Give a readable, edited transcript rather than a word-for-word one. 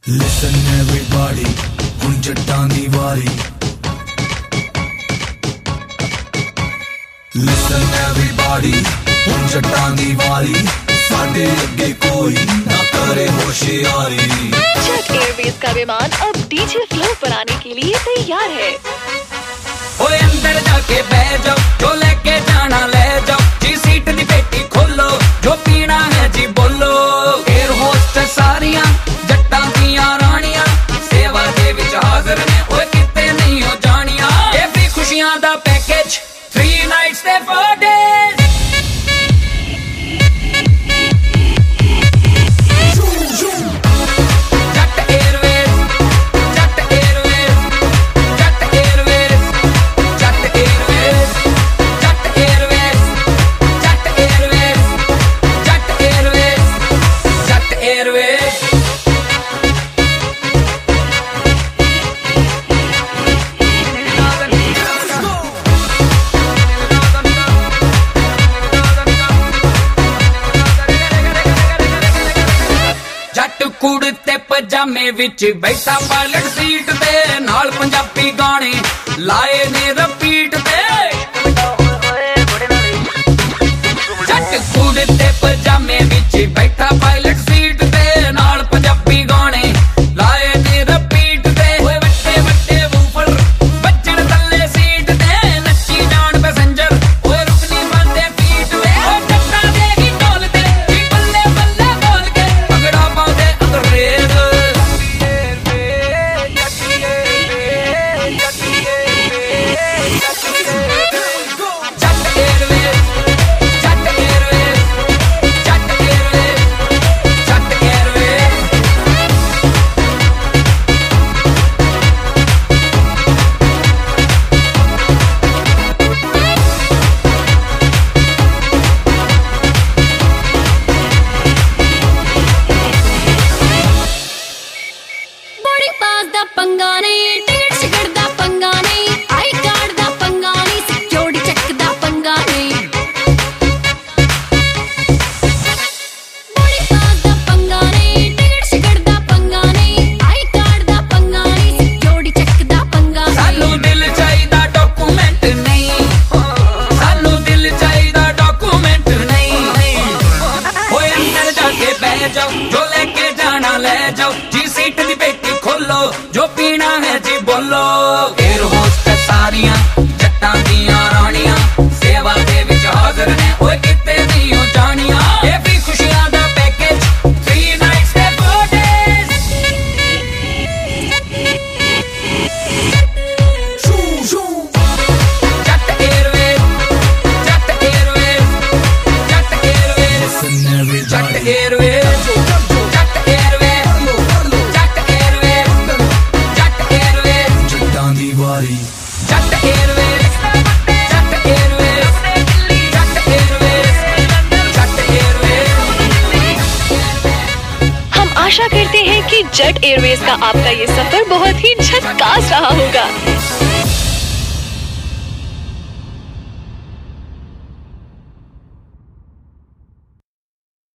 Listen everybody, ਹੁਣ ਜੱਟਾਂ ਦੀ ਵਾਰੀ। Listen everybody, ਹੁਣ ਜੱਟਾਂ ਦੀ ਵਾਰੀ। साडे अगे कोई ना करे होशियारी। जेट एयरवेज का विमान अब डीजे फ्लो पर आने के लिए तैयार है। ओए अंदर जाके बैठ जाओ, जो लेके जाना ले जाओ, जी सीट दी पेटी खोलो, जो पीना है जी बोलो। एयर होस्टेस सारियां जट्टां दियां रानियां, सेवा दे विच हाज़र ने, ओए किते नहीं हो जानियां। ये भी खुशियां दा पैकेज 3 nights ते 4 days। कुड़ते पजामे विच बैठा पायलट सीट ते, नाल पंजाबी गाने लाए ने रिपीट ते। जट कुड़ते पजामे विच बैठा पायलट सीट ते, नाल पंजाबी गाने लाए ने रिपीट ते। ओए वट्टे वट्टे वूफर बजण थल्ले सीट ते, नच्ची जान पैसेंजर ओए रुकनी बंदे फीट ते। ओ जट्टां दे ही ढोल ते जी बल्ले बल्ले बोल के भंगड़ा पाउंदे अंग्रेज। जो लेके जाना ले जाओ, जी सीट दी पेटी खोलो, जो पीना है जी बोलो। एयर होस्टेस सारियां जट्टां दियां रानियां, सेवा दे विच हाज़र ने, ओए किते नहीं हो जानियां। ये भी खुशियां दा पैकेज 3 nights ते 4 days। Jatt airways, Jatt airways, Jatt airways, Jatt airways. आशा करते हैं कि जेट एयरवेज का आपका ये सफर बहुत ही झकास रहा होगा।